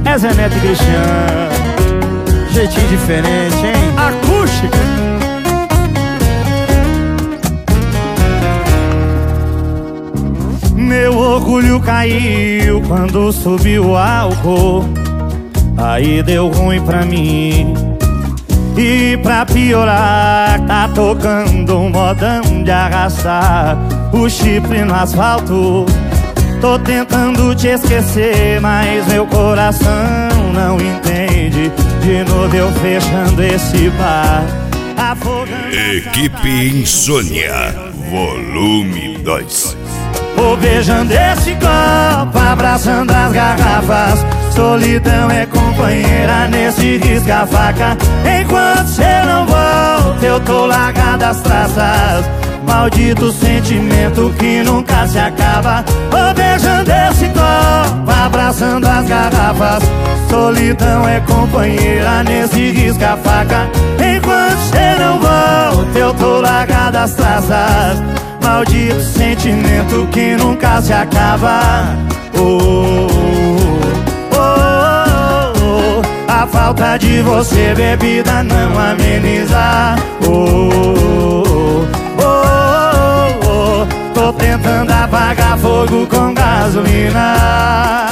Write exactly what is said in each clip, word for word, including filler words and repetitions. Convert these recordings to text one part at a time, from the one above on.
É Zé Neto e Cristiano. Jeitinho diferente, hein? Acústica. Meu orgulho caiu quando subiu o álcool. Aí deu ruim pra mim. E pra piorar, tá tocando um modão de arrastar o chifre no asfalto. Tô tentando te esquecer, mas meu coração não entende. De novo eu fechando esse bar, afogando. Equipe Insônia, volume dois. Vou beijando esse copo, abraçando as garrafas. Solidão é companheira nesse risca-faca. Enquanto cê não volta, eu tô largado as traças. Maldito sentimento que nunca se acaba. Vou beijando esse copo, abraçando as garrafas. Solidão é companheira nesse risca-faca. Enquanto cê não volta, eu tô largado as traças. Maldito sentimento que nunca se acaba. Oh, oh, oh, oh. A falta de você, bebida, não ameniza. Oh, oh, oh, oh. Tô tentando apagar fogo com gasolina.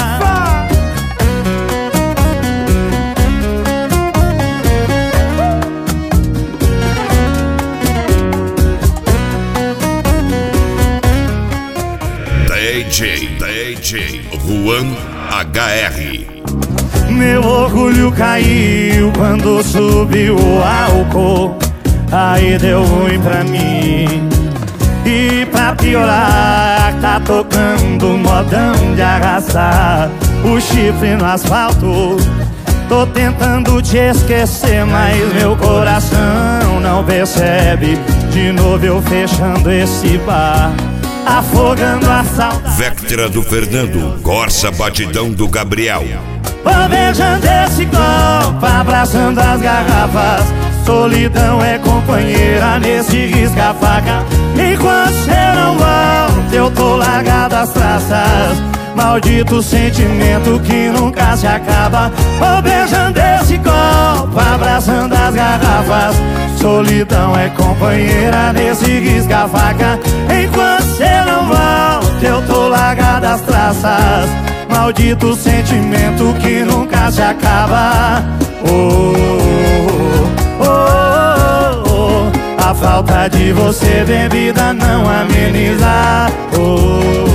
D J, D J Juan H R. Meu orgulho caiu quando subiu o álcool. Aí deu ruim pra mim. E pra piorar, tá tocando um modão de arrastar o chifre no asfalto. Tô tentando te esquecer, mas meu coração não percebe. De novo eu fechando esse bar, afogando a saudade. Vectra do Fernando, Corsa Batidão do Gabriel. Vou beijando esse copo, abraçando as garrafas. Solidão é companheira nesse risca-faca. Enquanto cê não volta, eu tô largado as traças. Maldito sentimento que nunca se acaba. Vou beijando esse copo, abraçando as garrafas. Solidão é companheira nesse risca-faca. Enquanto cê não volta, eu tô largado as traças. Maldito sentimento que nunca se acaba. Oh, oh, oh, oh. A falta de você, bebida, não ameniza. Oh,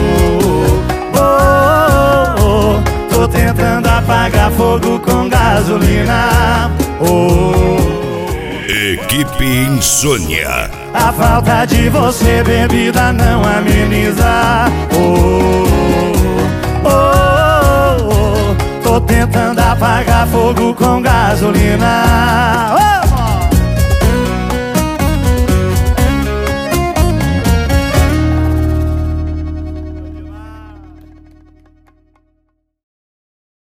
oh, oh, oh. Tô tentando apagar fogo com gasolina. Oh, Equipe Insônia. a falta de você, bebida, não ameniza. Oh, oh, oh, oh. Tô tentando apagar fogo com gasolina.